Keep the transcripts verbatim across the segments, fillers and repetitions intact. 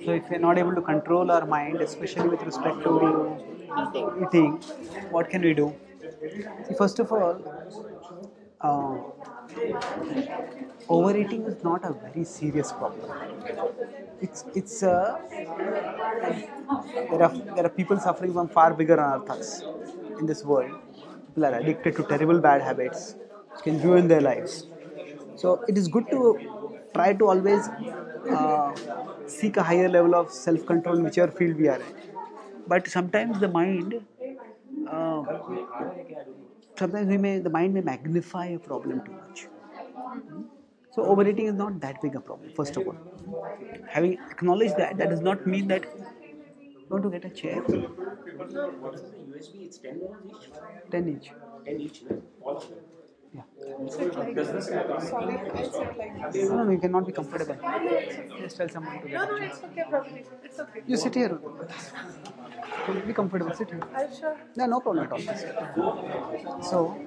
So if we are not able to control our mind, especially with respect to Eating. eating, what can we do? See, first of all, uh, overeating is not a very serious problem. It's it's uh, there are there are people suffering from far bigger anarthas in this world. People are addicted to terrible bad habits which can ruin their lives. So it is good to try to always uh, seek a higher level of self-control in whichever field we are in. But sometimes the mind, uh, sometimes we may the mind may magnify a problem too much. So overeating is not that big a problem. First of all, having acknowledged that, that does not mean that you want to get a chair. What is the U S B? It's ten dollars each. ten inch. Ten each. No? All of them. Yeah. Sit like this. Sorry, I'll sit like this. No, no, you cannot be comfortable. No, no, it's okay. Just tell someone to get No, a no, chair. it's okay, probably. It's okay. You sit here. Be comfortable. Sit here. Are you sure? No, no problem at all. So,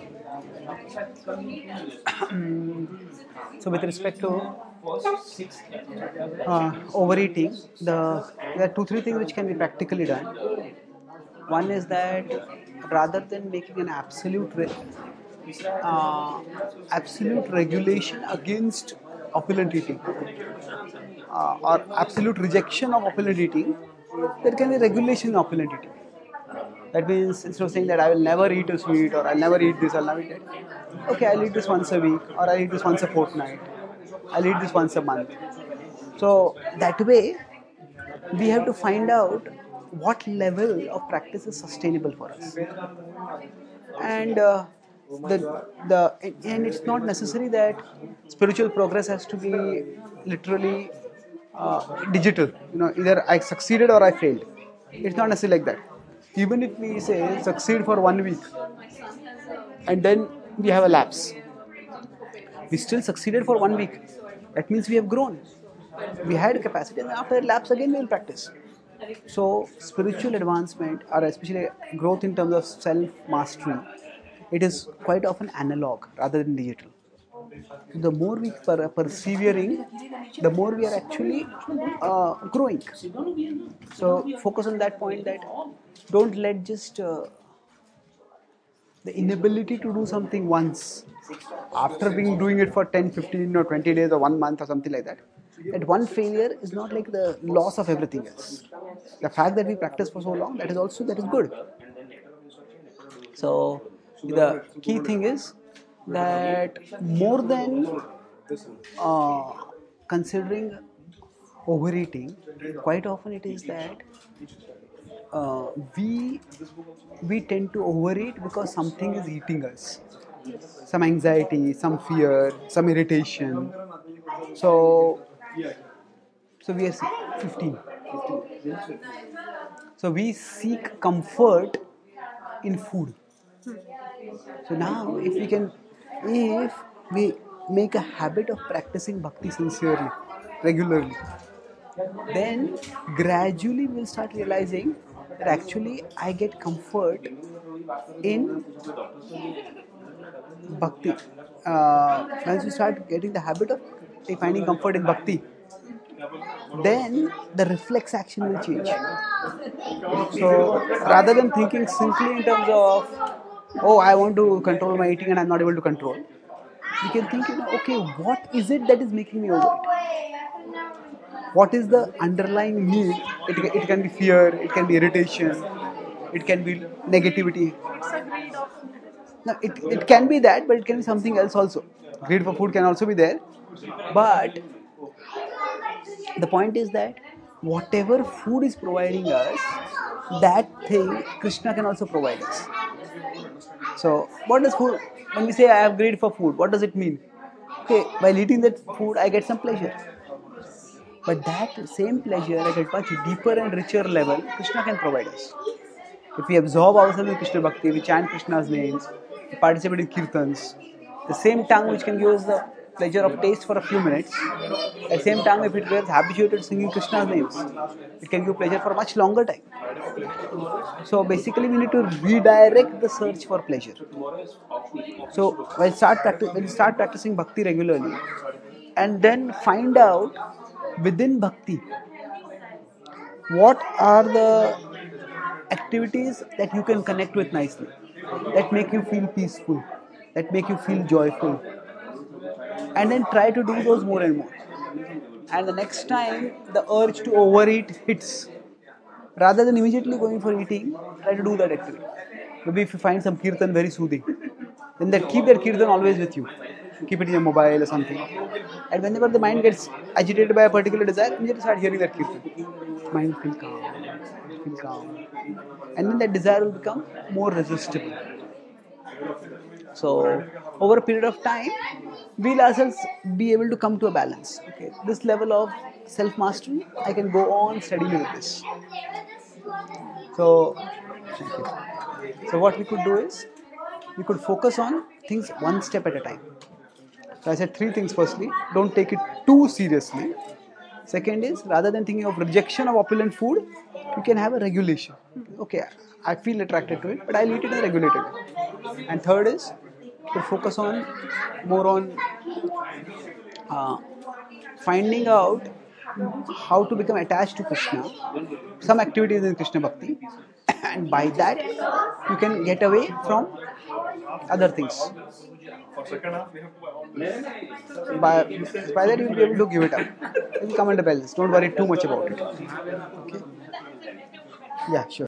so with respect to uh, overeating, the there are two three things which can be practically done. One is that rather than making an absolute re- uh, absolute regulation against opulent eating uh, or absolute rejection of opulent eating, there can be regulation in opulent eating. That means instead of saying that I will never eat a sweet or I'll never eat this, I'll never eat that. Okay, I'll eat this once a week or I'll eat this once a fortnight. I'll eat this once a month. So that way, we have to find out what level of practice is sustainable for us. And uh, the the and it's not necessary that spiritual progress has to be literally uh, digital. You know, either I succeeded or I failed. It's not necessarily like that. Even if we say succeed for one week and then we have a lapse, we still succeeded for one week. That means we have grown. We had capacity, and after a lapse again we will practice. So spiritual advancement, or especially growth in terms of self mastery, it is quite often analog rather than digital. The more we per- persevering, the more we are actually uh, growing. So focus on that point, that don't let just uh, the inability to do something once after being doing it for ten, fifteen or twenty days or one month or something like that. That one failure is not like the loss of everything else. The fact that we practice for so long, that is also that is good. So the key thing is that more than uh, considering overeating, quite often it is that uh, we we tend to overeat because something is eating us, some anxiety, some fear, some irritation. So so we are fifteen. So we seek comfort in food. So now, if we can, if we make a habit of practicing bhakti sincerely, regularly, then gradually we'll start realizing that actually I get comfort in bhakti. Uh, once you start getting the habit of finding comfort in bhakti, then the reflex action will change. So rather than thinking simply in terms of, oh, I want to control my eating and I'm not able to control, you can think, you know, okay, what is it that is making me overeat? What is the underlying need? It, it can be fear, it can be irritation, it can be negativity. It's a greed of. No, it, it can be that, but it can be something else also. Greed for food can also be there. But the point is that whatever food is providing us, that thing Krishna can also provide us. So, what does food, when we say I have greed for food, what does it mean? Okay, while eating that food, I get some pleasure. But that same pleasure at a much deeper and richer level, Krishna can provide us. If we absorb ourselves in Krishna Bhakti, we chant Krishna's names, we participate in kirtans, the same tongue which can give us the pleasure of taste for a few minutes, the same tongue, if it gets habituated singing Krishna's names, it can give pleasure for a much longer time. So basically, we need to redirect the search for pleasure. So when start practice, when you start practicing bhakti regularly, and then find out within bhakti what are the activities that you can connect with nicely, that make you feel peaceful, that make you feel joyful, and then try to do those more and more. And the next time the urge to overeat hits, rather than immediately going for eating, try to do that activity. Maybe if you find some kirtan very soothing, then that keep that kirtan always with you. Keep it in your mobile or something. And whenever the mind gets agitated by a particular desire, immediately start hearing that kirtan. Mind will feel calm, feel calm. And then that desire will become more resistible. So over a period of time, we'll ourselves be able to come to a balance. Okay, this level of self mastery, I can go on steadily with this. So, so what we could do is we could focus on things one step at a time. So I said three things. Firstly, don't take it too seriously. Second is, rather than thinking of rejection of opulent food, you can have a regulation. Okay, I feel attracted to it, but I'll eat it in a regulated way. And third is to focus on more on uh, finding out how to become attached to Krishna, some activities in Krishna Bhakti, and by that you can get away from other things. By, by that you will be able to give it up. It will come under balance. Don't worry too much about it. Okay? Yeah, sure.